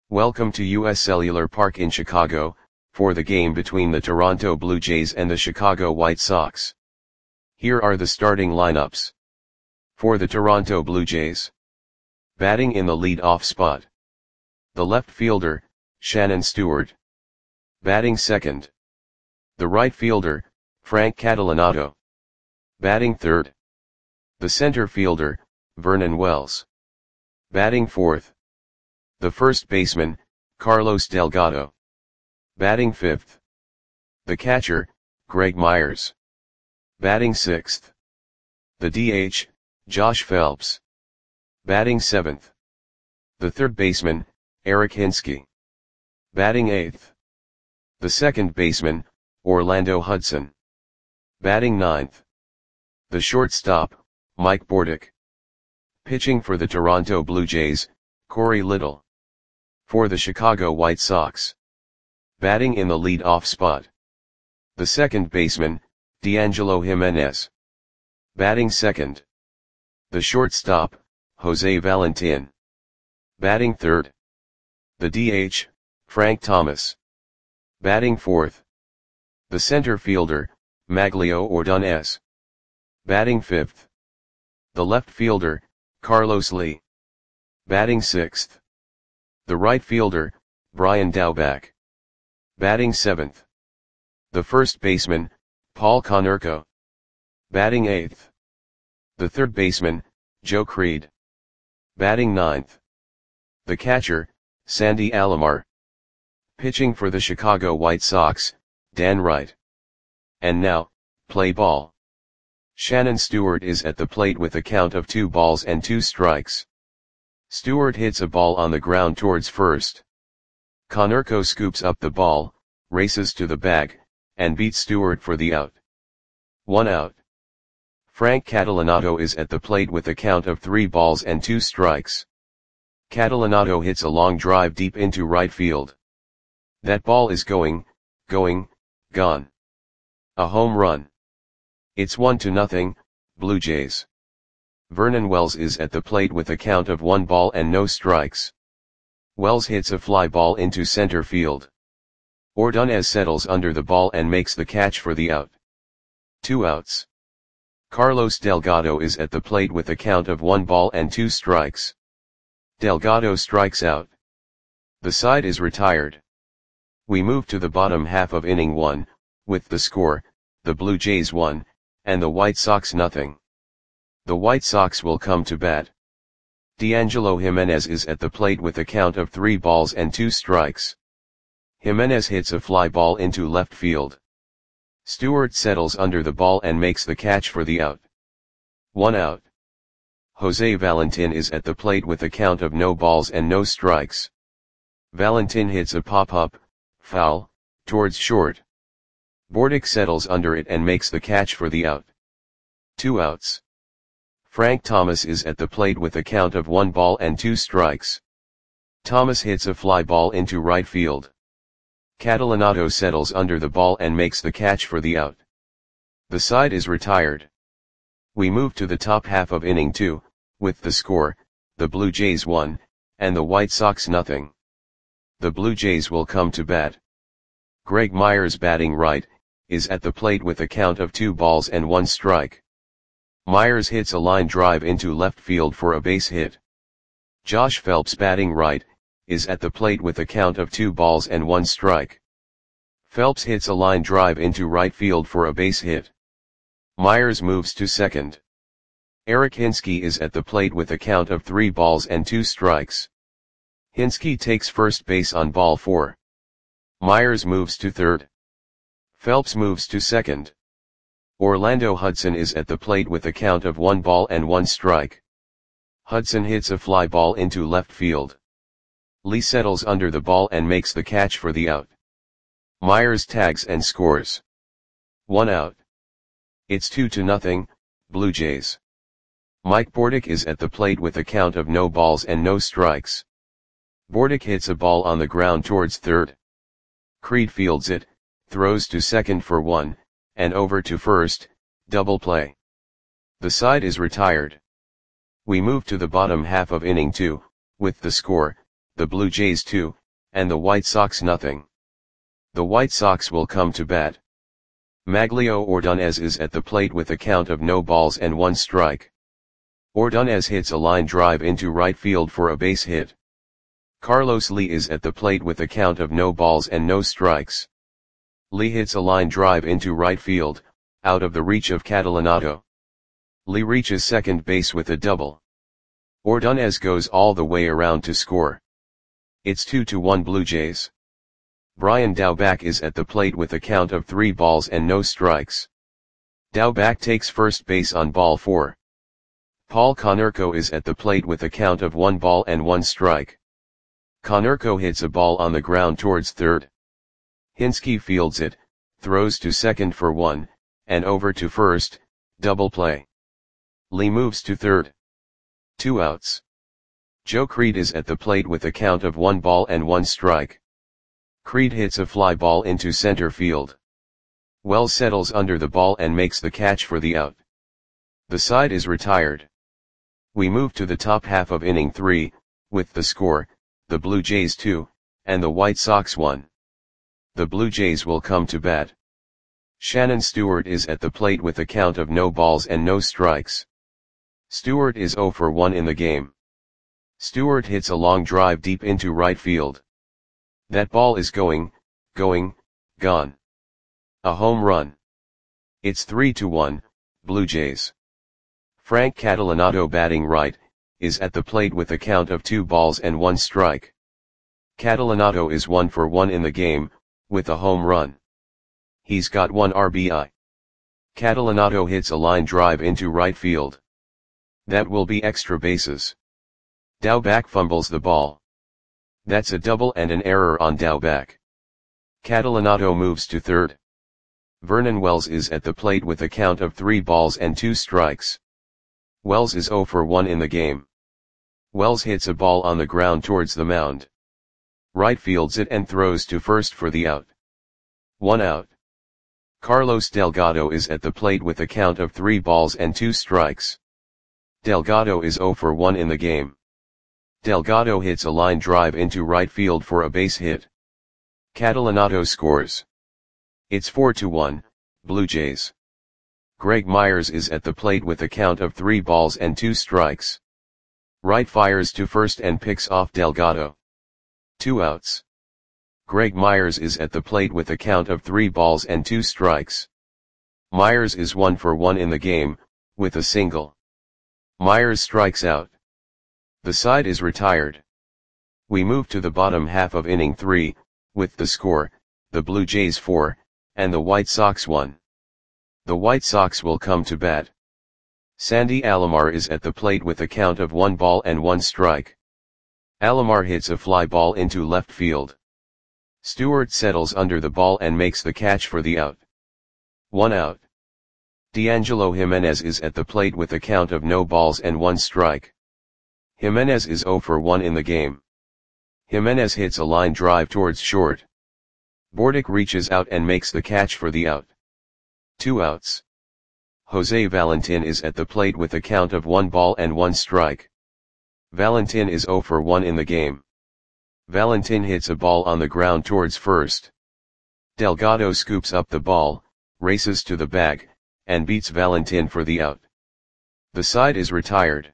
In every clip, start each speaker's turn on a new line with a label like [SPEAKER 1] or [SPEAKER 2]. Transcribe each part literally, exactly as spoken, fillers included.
[SPEAKER 1] Welcome to U S Cellular Park in Chicago, for the game between the Toronto Blue Jays and the Chicago White Sox. Here are the starting lineups. For the Toronto Blue Jays. Batting in the lead-off spot. The left fielder, Shannon Stewart. Batting second. The right fielder, Frank Catalanotto. Batting third. The center fielder, Vernon Wells. Batting fourth. The first baseman, Carlos Delgado. Batting fifth. The catcher, Greg Myers. Batting sixth. The D H, Josh Phelps. Batting seventh. The third baseman, Eric Hinske. Batting eighth. The second baseman, Orlando Hudson. Batting ninth. The shortstop, Mike Bordick. Pitching for the Toronto Blue Jays, Corey Little. For the Chicago White Sox. Batting in the lead-off spot. The second baseman, D'Angelo Jimenez. Batting second. The shortstop, Jose Valentin. Batting third. The D H, Frank Thomas. Batting fourth. The center fielder, Maglio Ordonez. Batting fifth. The left fielder, Carlos Lee. Batting sixth. The right fielder, Brian Daubach. Batting seventh. The first baseman, Paul Konerko. Batting eighth. The third baseman, Joe Creed. Batting ninth. The catcher, Sandy Alomar. Pitching for the Chicago White Sox, Dan Wright. And now, play ball. Shannon Stewart is at the plate with a count of two balls and two strikes. Stewart hits a ball on the ground towards first. Konerko scoops up the ball, races to the bag, and beats Stewart for the out. One out. Frank Catalanotto is at the plate with a count of three balls and two strikes. Catalanotto hits a long drive deep into right field. That ball is going, going, gone. A home run. It's one to nothing, Blue Jays. Vernon Wells is at the plate with a count of one ball and no strikes. Wells hits a fly ball into center field. Ordonez settles under the ball and makes the catch for the out. Two outs. Carlos Delgado is at the plate with a count of one ball and two strikes. Delgado strikes out. The side is retired. We move to the bottom half of inning one, with the score, the Blue Jays one, and the White Sox nothing. The White Sox will come to bat. D'Angelo Jimenez is at the plate with a count of three balls and two strikes. Jimenez hits a fly ball into left field. Stewart settles under the ball and makes the catch for the out. One out. Jose Valentin is at the plate with a count of no balls and no strikes. Valentin hits a pop-up, foul, towards short. Bordick settles under it and makes the catch for the out. Two outs. Frank Thomas is at the plate with a count of one ball and two strikes. Thomas hits a fly ball into right field. Catalanotto settles under the ball and makes the catch for the out. The side is retired. We move to the top half of inning two, with the score, the Blue Jays one, and the White Sox nothing. The Blue Jays will come to bat. Greg Myers batting right, is at the plate with a count of two balls and one strike. Myers hits a line drive into left field for a base hit. Josh Phelps batting right, is at the plate with a count of two balls and one strike. Phelps hits a line drive into right field for a base hit. Myers moves to second. Eric Hinske is at the plate with a count of three balls and two strikes. Hinske takes first base on ball four. Myers moves to third. Phelps moves to second. Orlando Hudson is at the plate with a count of one ball and one strike. Hudson hits a fly ball into left field. Lee settles under the ball and makes the catch for the out. Myers tags and scores. One out. It's two to nothing, Blue Jays. Mike Bordick is at the plate with a count of no balls and no strikes. Bordick hits a ball on the ground towards third. Creed fields it, throws to second for one, and over to first, double play. The side is retired. We move to the bottom half of inning two, with the score, the Blue Jays two, and the White Sox nothing. The White Sox will come to bat. Maglio Ordonez is at the plate with a count of no balls and one strike. Ordonez hits a line drive into right field for a base hit. Carlos Lee is at the plate with a count of no balls and no strikes. Lee hits a line drive into right field, out of the reach of Catalanotto. Lee reaches second base with a double. Ordonez goes all the way around to score. It's two to one Blue Jays. Brian Daubach is at the plate with a count of three balls and no strikes. Daubach takes first base on ball four. Paul Konerko is at the plate with a count of one ball and one strike. Konerko hits a ball on the ground towards third. Hinske fields it, throws to second for one, and over to first, double play. Lee moves to third. Two outs. Joe Creed is at the plate with a count of one ball and one strike. Creed hits a fly ball into center field. Wells settles under the ball and makes the catch for the out. The side is retired. We move to the top half of inning three, with the score, the Blue Jays two, and the White Sox one. The Blue Jays will come to bat. Shannon Stewart is at the plate with a count of no balls and no strikes. Stewart is zero for one in the game. Stewart hits a long drive deep into right field. That ball is going, going, gone. A home run. It's three to one, Blue Jays. Frank Catalanotto, batting right, is at the plate with a count of two balls and one strike. Catalanotto is one for one in the game, with a home run. He's got one R B I. Catalanotto hits a line drive into right field. That will be extra bases. Daubach fumbles the ball. That's a double and an error on Daubach. Catalanotto moves to third. Vernon Wells is at the plate with a count of three balls and two strikes. Wells is zero for one in the game. Wells hits a ball on the ground towards the mound. Right fields it and throws to first for the out. One out. Carlos Delgado is at the plate with a count of three balls and two strikes. Delgado is zero for one in the game. Delgado hits a line drive into right field for a base hit. Catalanotto scores. It's four to one, Blue Jays. Greg Myers is at the plate with a count of three balls and two strikes. Wright fires to first and picks off Delgado. Two outs. Greg Myers is at the plate with a count of three balls and two strikes. Myers is one for one in the game, with a single. Myers strikes out. The side is retired. We move to the bottom half of inning three, with the score, the Blue Jays four, and the White Sox one. The White Sox will come to bat. Sandy Alomar is at the plate with a count of one ball and one strike. Alomar hits a fly ball into left field. Stewart settles under the ball and makes the catch for the out. One out. D'Angelo Jimenez is at the plate with a count of no balls and one strike. Jimenez is zero for one in the game. Jimenez hits a line drive towards short. Bordick reaches out and makes the catch for the out. Two outs. Jose Valentin is at the plate with a count of one ball and one strike. Valentin is zero for one in the game. Valentin hits a ball on the ground towards first. Delgado scoops up the ball, races to the bag, and beats Valentin for the out. The side is retired.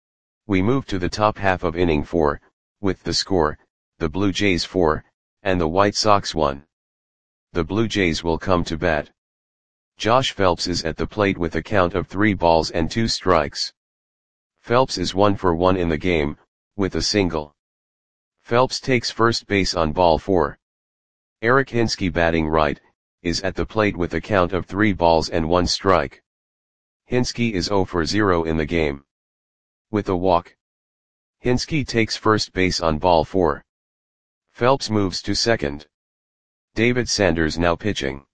[SPEAKER 1] We move to the top half of inning four, with the score, the Blue Jays four, and the White Sox one. The Blue Jays will come to bat. Josh Phelps is at the plate with a count of three balls and two strikes. Phelps is one for one in the game, with a single. Phelps takes first base on ball four. Eric Hinske, batting right, is at the plate with a count of three balls and one strike. Hinske is zero for zero in the game. With a walk. Hinske takes first base on ball four. Phelps moves to second. David Sanders now pitching.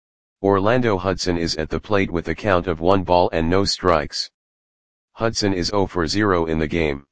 [SPEAKER 1] Orlando Hudson is at the plate with a count of one ball and no strikes. Hudson is zero for zero in the game.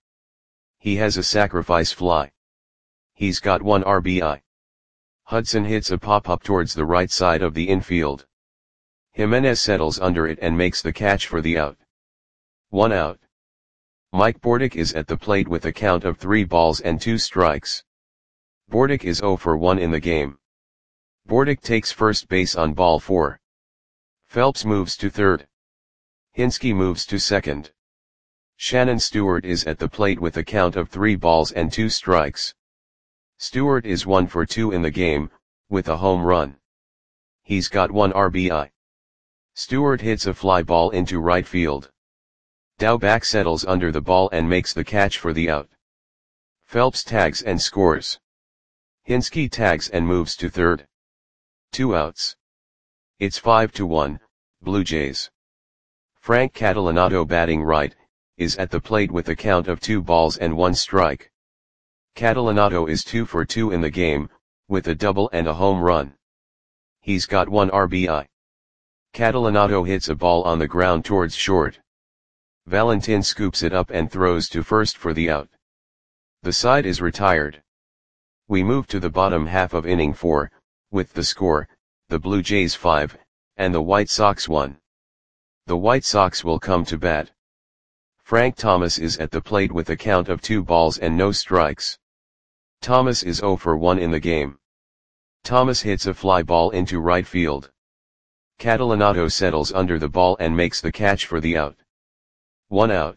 [SPEAKER 1] He has a sacrifice fly. He's got one R B I. Hudson hits a pop-up towards the right side of the infield. Jimenez settles under it and makes the catch for the out. One out. Mike Bordick is at the plate with a count of three balls and two strikes. Bordick is zero for one in the game. Bordick takes first base on ball four. Phelps moves to third. Hinske moves to second. Shannon Stewart is at the plate with a count of three balls and two strikes. Stewart is one for two in the game, with a home run. He's got one R B I. Stewart hits a fly ball into right field. Daubach settles under the ball and makes the catch for the out. Phelps tags and scores. Hinske tags and moves to third. Two outs. It's five to one, Blue Jays. Frank Catalanotto, batting right, is at the plate with a count of two balls and one strike. Catalanotto is two for two in the game, with a double and a home run. He's got one R B I. Catalanotto hits a ball on the ground towards short. Valentin scoops it up and throws to first for the out. The side is retired. We move to the bottom half of inning four, with the score, the Blue Jays five, and the White Sox one. The White Sox will come to bat. Frank Thomas is at the plate with a count of two balls and no strikes. Thomas is zero for one in the game. Thomas hits a fly ball into right field. Catalanotto settles under the ball and makes the catch for the out. One out.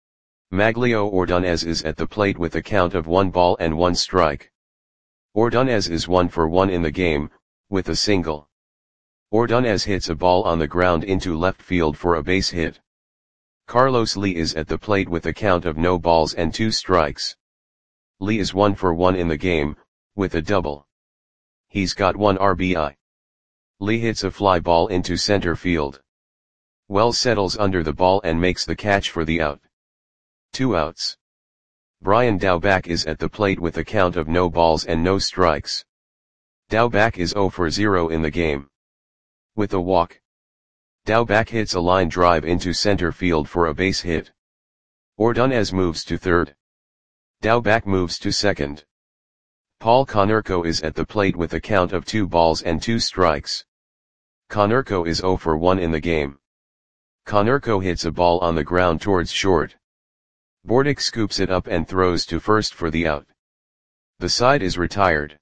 [SPEAKER 1] Maglio Ordonez is at the plate with a count of one ball and one strike. Ordonez is one for one in the game, with a single. Ordonez hits a ball on the ground into left field for a base hit. Carlos Lee is at the plate with a count of no balls and two strikes. Lee is one for one in the game, with a double. He's got one R B I. Lee hits a fly ball into center field. Wells settles under the ball and makes the catch for the out. Two outs. Brian Daubach is at the plate with a count of no balls and no strikes. Daubach is zero for zero in the game. With a walk. Daubach hits a line drive into center field for a base hit. Ordonez moves to third. Daubach moves to second. Paul Konerko is at the plate with a count of two balls and two strikes. Konerko is zero for one in the game. Konerko hits a ball on the ground towards short. Bordick scoops it up and throws to first for the out. The side is retired.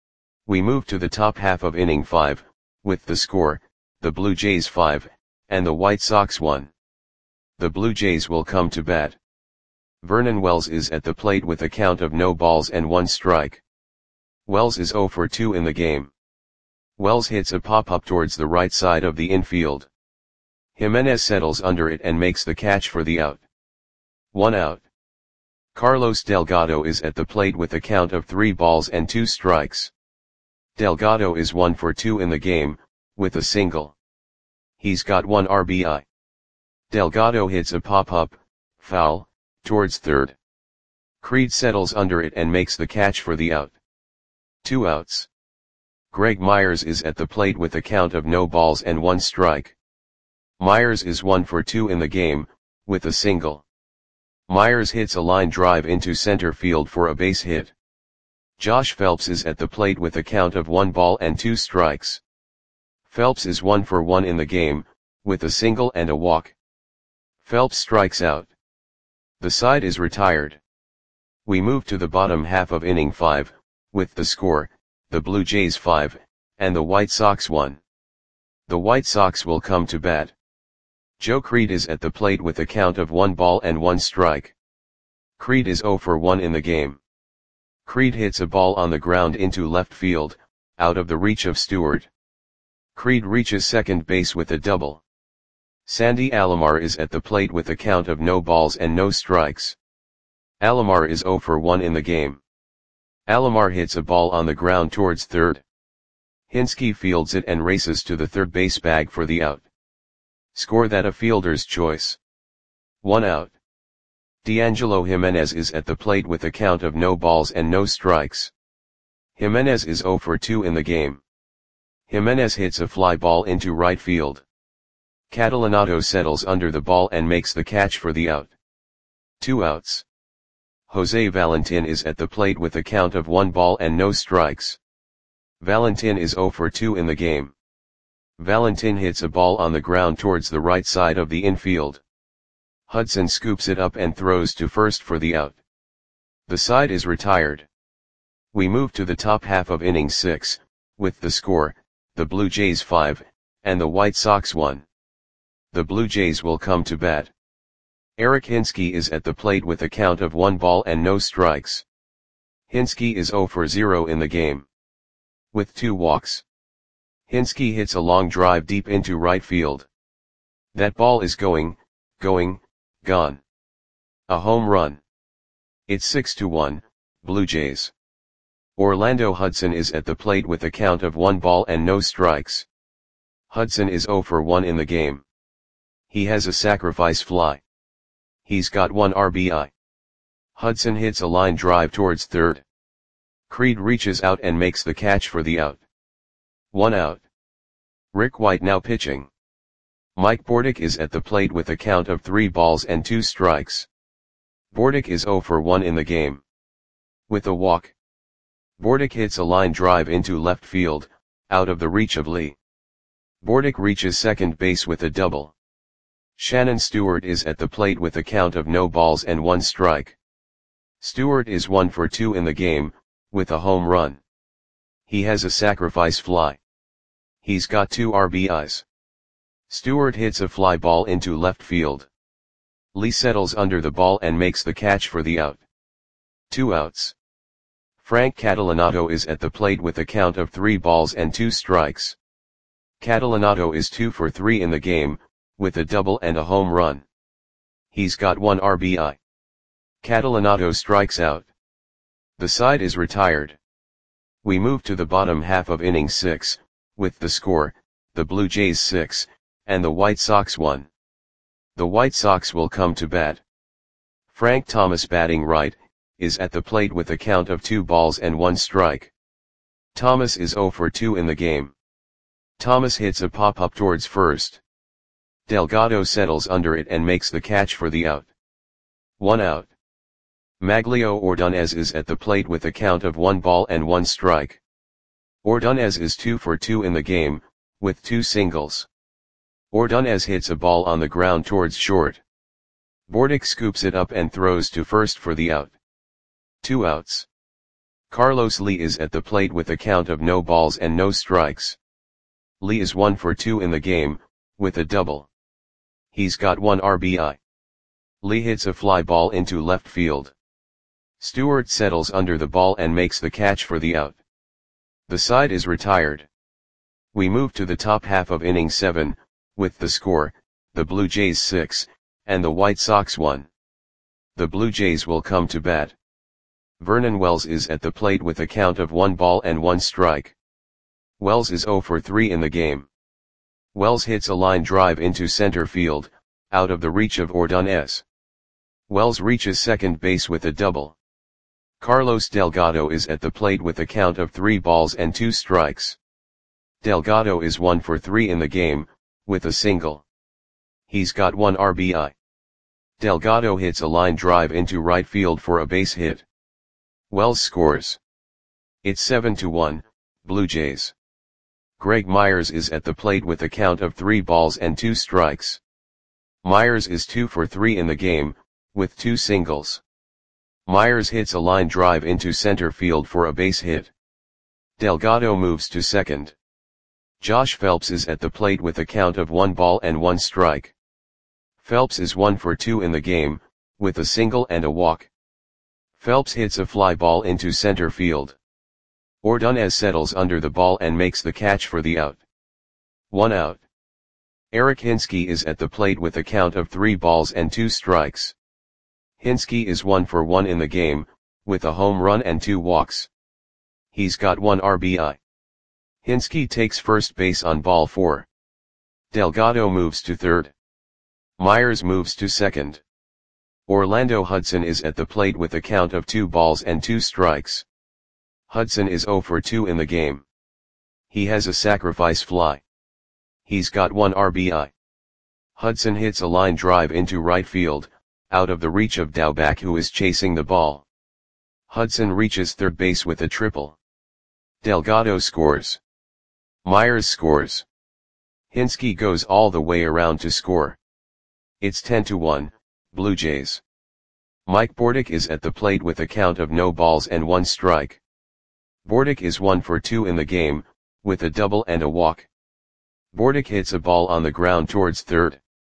[SPEAKER 1] We move to the top half of inning five, with the score, the Blue Jays five, and the White Sox one. The Blue Jays will come to bat. Vernon Wells is at the plate with a count of no balls and one strike. Wells is zero for two in the game. Wells hits a pop-up towards the right side of the infield. Jimenez settles under it and makes the catch for the out. One out. Carlos Delgado is at the plate with a count of three balls and two strikes. Delgado is one for two in the game, with a single. He's got one R B I. Delgado hits a pop-up, foul, towards third. Creed settles under it and makes the catch for the out. Two outs. Greg Myers is at the plate with a count of no balls and one strike. Myers is one for two in the game, with a single. Myers hits a line drive into center field for a base hit. Josh Phelps is at the plate with a count of one ball and two strikes. Phelps is one for one in the game, with a single and a walk. Phelps strikes out. The side is retired. We move to the bottom half of inning five, with the score, the Blue Jays five, and the White Sox one. The White Sox will come to bat. Joe Creed is at the plate with a count of one ball and one strike. Creed is zero for one in the game. Creed hits a ball on the ground into left field, out of the reach of Stewart. Creed reaches second base with a double. Sandy Alomar is at the plate with a count of no balls and no strikes. Alomar is zero for one in the game. Alomar hits a ball on the ground towards third. Hinske fields it and races to the third base bag for the out. Score that a fielder's choice. One out. D'Angelo Jimenez is at the plate with a count of no balls and no strikes. Jimenez is zero for two in the game. Jimenez hits a fly ball into right field. Catalanotto settles under the ball and makes the catch for the out. Two outs. Jose Valentin is at the plate with a count of one ball and no strikes. Valentin is zero for two in the game. Valentin hits a ball on the ground towards the right side of the infield. Hudson scoops it up and throws to first for the out. The side is retired. We move to the top half of inning six, with the score, the Blue Jays five, and the White Sox one. The Blue Jays will come to bat. Eric Hinske is at the plate with a count of one ball and no strikes. Hinske is zero for zero in the game, with two walks. Hinske hits a long drive deep into right field. That ball is going, going, gone. A home run. It's six to one, Blue Jays. Orlando Hudson is at the plate with a count of one ball and no strikes. Hudson is zero for one in the game. He has a sacrifice fly. He's got one R B I. Hudson hits a line drive towards third. Creed reaches out and makes the catch for the out. One out. Rick White now pitching. Mike Bordick is at the plate with a count of three balls and two strikes. Bordick is zero for one in the game, with a walk. Bordick hits a line drive into left field, out of the reach of Lee. Bordick reaches second base with a double. Shannon Stewart is at the plate with a count of no balls and one strike. Stewart is one for two in the game, with a home run. He has a sacrifice fly. He's got two R B Is. Stewart hits a fly ball into left field. Lee settles under the ball and makes the catch for the out. Two outs. Frank Catalanato is at the plate with a count of three balls and two strikes. Catalanato is two for three in the game, with a double and a home run. He's got one R B I. Catalanato strikes out. The side is retired. We move to the bottom half of inning six, with the score, the Blue Jays six, and the White Sox one. The White Sox will come to bat. Frank Thomas, batting right, is at the plate with a count of two balls and one strike. Thomas is zero for two in the game. Thomas hits a pop-up towards first. Delgado settles under it and makes the catch for the out. One out. Maglio Ordonez is at the plate with a count of one ball and one strike. Ordonez is two for two in the game, with two singles. Ordonez hits a ball on the ground towards short. Bordick scoops it up and throws to first for the out. Two outs. Carlos Lee is at the plate with a count of no balls and no strikes. Lee is one for two in the game, with a double. He's got one R B I. Lee hits a fly ball into left field. Stewart settles under the ball and makes the catch for the out. The side is retired. We move to the top half of inning seven, with the score, the Blue Jays six, and the White Sox one. The Blue Jays will come to bat. Vernon Wells is at the plate with a count of one ball and one strike. Wells is zero for three in the game. Wells hits a line drive into center field, out of the reach of Ordonez. Wells reaches second base with a double. Carlos Delgado is at the plate with a count of three balls and two strikes. Delgado is one for three in the game, with a single. He's got one R B I. Delgado hits a line drive into right field for a base hit. Wells scores. It's seven to one, Blue Jays. Greg Myers is at the plate with a count of three balls and two strikes. Myers is two for three in the game, with two singles. Myers hits a line drive into center field for a base hit. Delgado moves to second. Josh Phelps is at the plate with a count of one ball and one strike. Phelps is one for two in the game, with a single and a walk. Phelps hits a fly ball into center field. Ordonez settles under the ball and makes the catch for the out. One out. Eric Hinske is at the plate with a count of three balls and two strikes. Hinske is one for one in the game, with a home run and two walks. He's got one R B I. Hinske takes first base on ball four. Delgado moves to third. Myers moves to second. Orlando Hudson is at the plate with a count of two balls and two strikes. Hudson is zero for two in the game. He has a sacrifice fly. He's got one R B I. Hudson hits a line drive into right field, out of the reach of Daubach, who is chasing the ball. Hudson reaches third base with a triple. Delgado scores. Myers scores. Hinske goes all the way around to score. It's ten to one, Blue Jays. Mike Bordick is at the plate with a count of no balls and one strike. Bordick is one for two in the game, with a double and a walk. Bordick hits a ball on the ground towards third.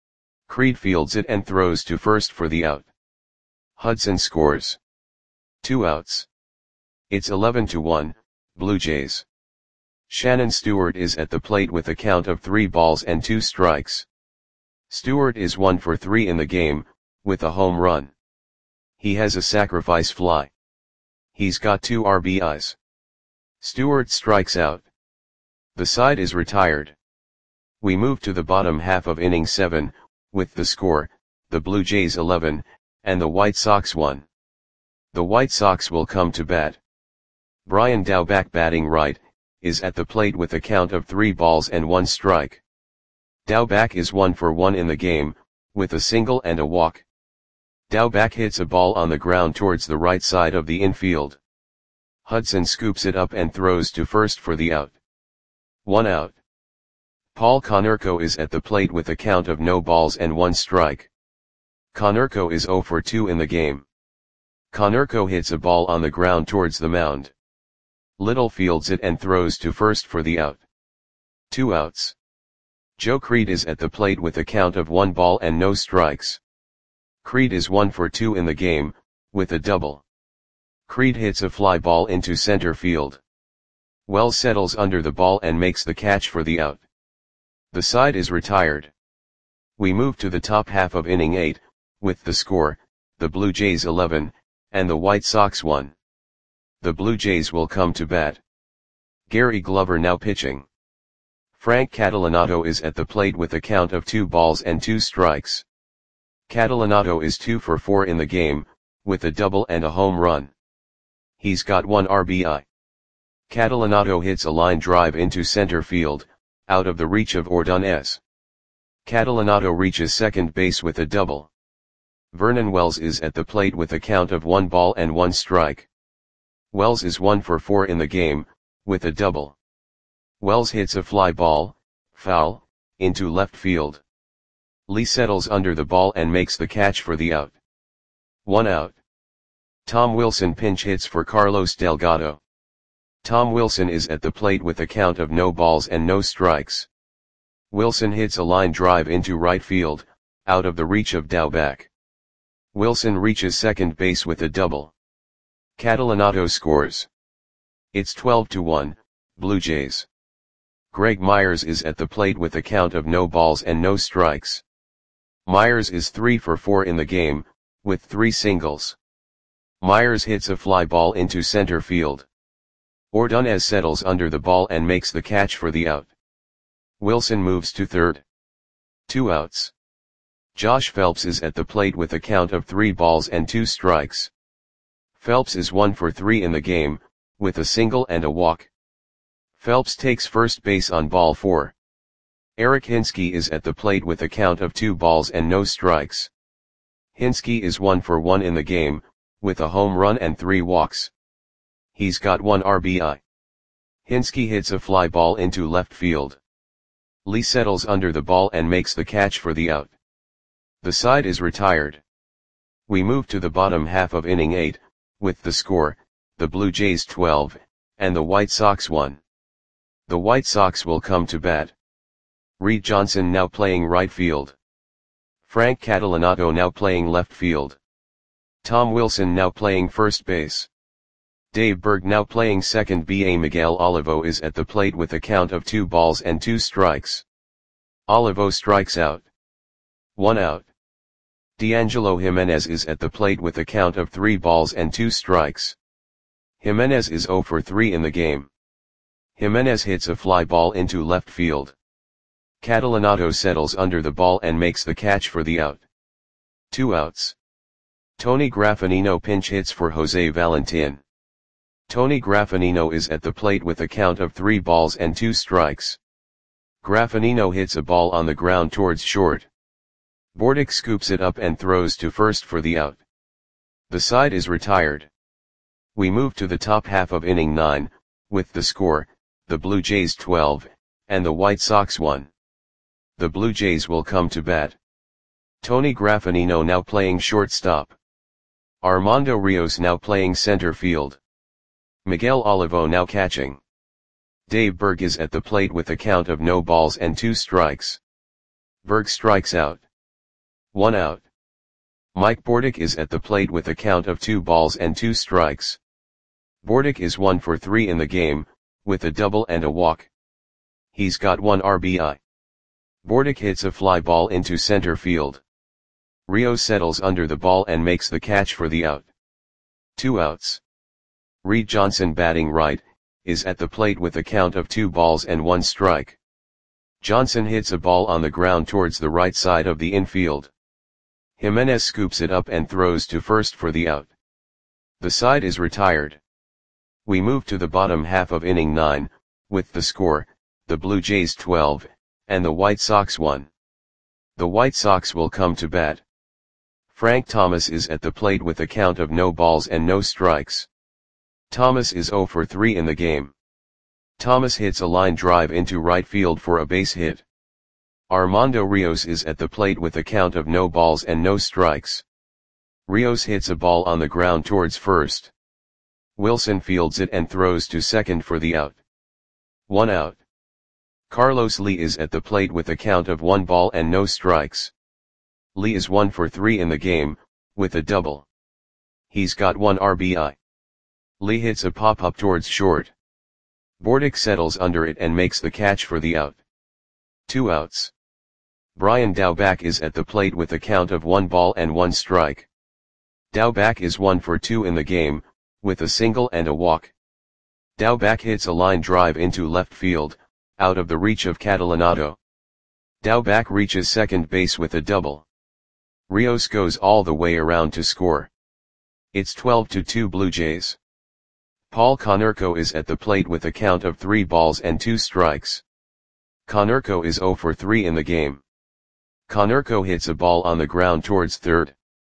[SPEAKER 1] Creed fields it and throws to first for the out. Hudson scores. Two outs. It's eleven to one, Blue Jays. Shannon Stewart is at the plate with a count of three balls and two strikes. Stewart is one for three in the game, with a home run. He has a sacrifice fly. He's got two R B Is. Stewart strikes out. The side is retired. We move to the bottom half of inning seven, with the score, the Blue Jays eleven, and the White Sox one. The White Sox will come to bat. Brian Daubach, batting right, is at the plate with a count of three balls and one strike. Daubach is one for one in the game, with a single and a walk. Daubach hits a ball on the ground towards the right side of the infield. Hudson scoops it up and throws to first for the out. One out. Paul Konerko is at the plate with a count of no balls and one strike. Konerko is zero for two in the game. Konerko hits a ball on the ground towards the mound. Little fields it and throws to first for the out. Two outs. Joe Creed is at the plate with a count of one ball and no strikes. Creed is one for two in the game, with a double. Creed hits a fly ball into center field. Wells settles under the ball and makes the catch for the out. The side is retired. We move to the top half of inning eight, with the score, the Blue Jays eleven, and the White Sox one. The Blue Jays will come to bat. Gary Glover now pitching. Frank Catalanotto is at the plate with a count of two balls and two strikes. Catalanotto is two for four in the game, with a double and a home run. He's got one R B I. Catalanotto hits a line drive into center field, out of the reach of Ordonez. Catalanotto reaches second base with a double. Vernon Wells is at the plate with a count of one ball and one strike. Wells is one for four in the game, with a double. Wells hits a fly ball, foul, into left field. Lee settles under the ball and makes the catch for the out. One out. Tom Wilson pinch hits for Carlos Delgado. Tom Wilson is at the plate with a count of no balls and no strikes. Wilson hits a line drive into right field, out of the reach of Daubach. Wilson reaches second base with a double. Catalanotto scores. It's twelve to one, Blue Jays. Greg Myers is at the plate with a count of no balls and no strikes. Myers is three for four in the game, with three singles. Myers hits a fly ball into center field. Ordonez settles under the ball and makes the catch for the out. Wilson moves to third. Two outs. Josh Phelps is at the plate with a count of three balls and two strikes. Phelps is one for three in the game, with a single and a walk. Phelps takes first base on ball four. Eric Hinske is at the plate with a count of two balls and no strikes. Hinske is one for one in the game, with a home run and three walks. He's got one R B I. Hinske hits a fly ball into left field. Lee settles under the ball and makes the catch for the out. The side is retired. We move to the bottom half of inning eight, with the score, the Blue Jays twelve, and the White Sox one. The White Sox will come to bat. Reed Johnson now playing right field. Frank Catalanotto now playing left field. Tom Wilson now playing first base. Dave Berg now playing second base. Miguel Olivo is at the plate with a count of two balls and two strikes. Olivo strikes out. One out. D'Angelo Jimenez is at the plate with a count of three balls and two strikes. Jimenez is zero for three in the game. Jimenez hits a fly ball into left field. Catalanotto settles under the ball and makes the catch for the out. Two outs. Tony Graffinino pinch hits for Jose Valentin. Tony Graffinino is at the plate with a count of three balls and two strikes. Graffinino hits a ball on the ground towards short. Bordick scoops it up and throws to first for the out. The side is retired. We move to the top half of inning nine, with the score, the Blue Jays twelve, and the White Sox one. The Blue Jays will come to bat. Tony Graffinino now playing shortstop. Armando Rios now playing center field. Miguel Olivo now catching. Dave Berg is at the plate with a count of no balls and two strikes. Berg strikes out. One out. Mike Bordick is at the plate with a count of two balls and two strikes. Bordick is one for three in the game, with a double and a walk. He's got one R B I. Bordick hits a fly ball into center field. Rios settles under the ball and makes the catch for the out. Two outs. Reed Johnson, batting right, is at the plate with a count of two balls and one strike. Johnson hits a ball on the ground towards the right side of the infield. Jimenez scoops it up and throws to first for the out. The side is retired. We move to the bottom half of inning nine, with the score, the Blue Jays twelve, and the White Sox one. The White Sox will come to bat. Frank Thomas is at the plate with a count of no balls and no strikes. Thomas is zero for three in the game. Thomas hits a line drive into right field for a base hit. Armando Rios is at the plate with a count of no balls and no strikes. Rios hits a ball on the ground towards first. Wilson fields it and throws to second for the out. One out. Carlos Lee is at the plate with a count of one ball and no strikes. Lee is one for three in the game, with a double. He's got one R B I. Lee hits a pop-up towards short. Bordick settles under it and makes the catch for the out. Two outs. Brian Daubach is at the plate with a count of one ball and one strike. Daubach is one for two in the game, with a single and a walk. Daubach hits a line drive into left field, out of the reach of Catalanado. Daubach reaches second base with a double. Rios goes all the way around to score. It's twelve to two Blue Jays. Paul Konerko is at the plate with a count of three balls and two strikes. Konerko is zero for three in the game. Konerko hits a ball on the ground towards third.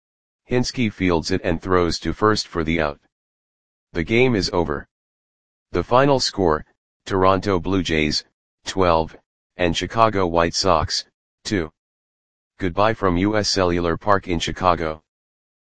[SPEAKER 1] Hinske fields it and throws to first for the out. The game is over. The final score, Toronto Blue Jays, twelve, and Chicago White Sox, two. Goodbye from U S Cellular Park in Chicago.